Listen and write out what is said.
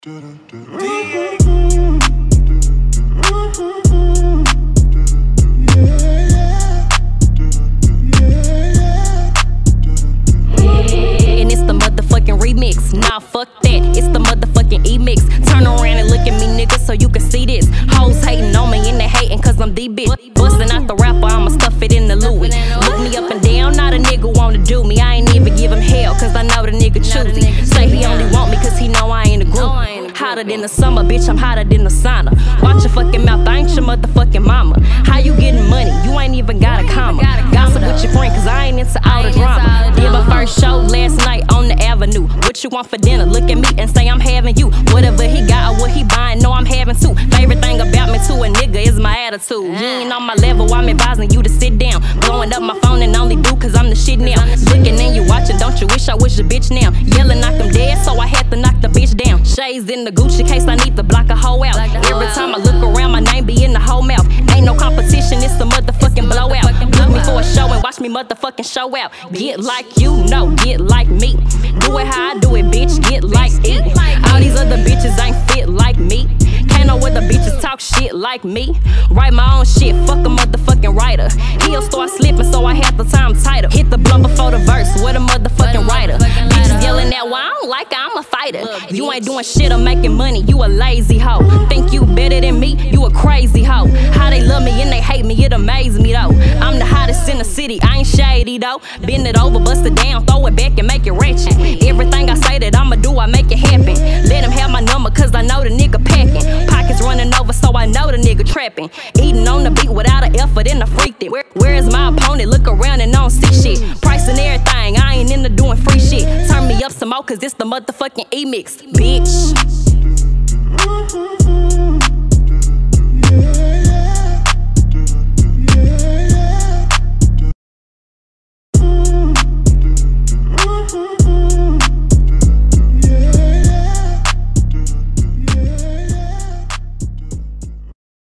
it's the motherfucking remix. Nah, fuck that, it's the motherfucking E-mix. Turn around and look at me, nigga, so you can see this. Hoes hating on me and they hating cause I'm the bitch. Bustin' out the rapper, I'ma stuff it in the Louis. Look me up and down, not a nigga wanna do me. I ain't even give him hell cause I know the nigga choosy. Say he only want me cause he know I ain't a group. Hotter than the summer, bitch, I'm hotter than the sauna. Watch your fucking mouth, I ain't your motherfucking mama. How you getting money? You ain't even got a comma. Gossip with your friend cause I ain't into all the drama. Did my first show last night on the avenue. What you want for dinner? Look at me and say I'm having you. Whatever he got or what he buying, know I'm having too. Favorite thing about me to a nigga is my attitude. You ain't on my level, I'm advising you to sit down. Blowing up my phone and only do cause I'm the shit now. Looking and you watching, don't you wish I was your bitch now? Yelling knock them dead, so I had to knock the bitch down. Shades in the Gucci case, I need to block a hoe out. Every time I look around, my name be in the whole mouth. Ain't no competition, it's a motherfucking blowout. Book me for a show and watch me motherfucking show out. Get like you, no, get like me. Do it how I do it, bitch, get like it. All these other bitches ain't fit like me. Can't no other bitches talk shit like me. Write my own shit, fuck a motherfucking writer. He'll start slipping, so I have the time tighter. Hit the blunt before the verse, what a motherfucking writer. Bitches yelling at, well, I don't like it, I'm a fighter. You ain't doing shit, I'm making money, you a lazy hoe. Think you better than me, you a crazy hoe. How they love me and they hate me, it amaze me though. I'm the hottest in the city, I ain't shady though. Bend it over, bust it down, throw it back and make it ratchet. Everything I say that I'ma do, I make it happen. Let him have my number cause I know the nigga packing. Pockets running over so I know the nigga trapping. Eating on the beat without an effort and I freaked it. Where is my opponent? Look around and don't see shit. Price and everything, I ain't into doing free shit. Turn me up some more cause this the motherfucking E-mix, bitch.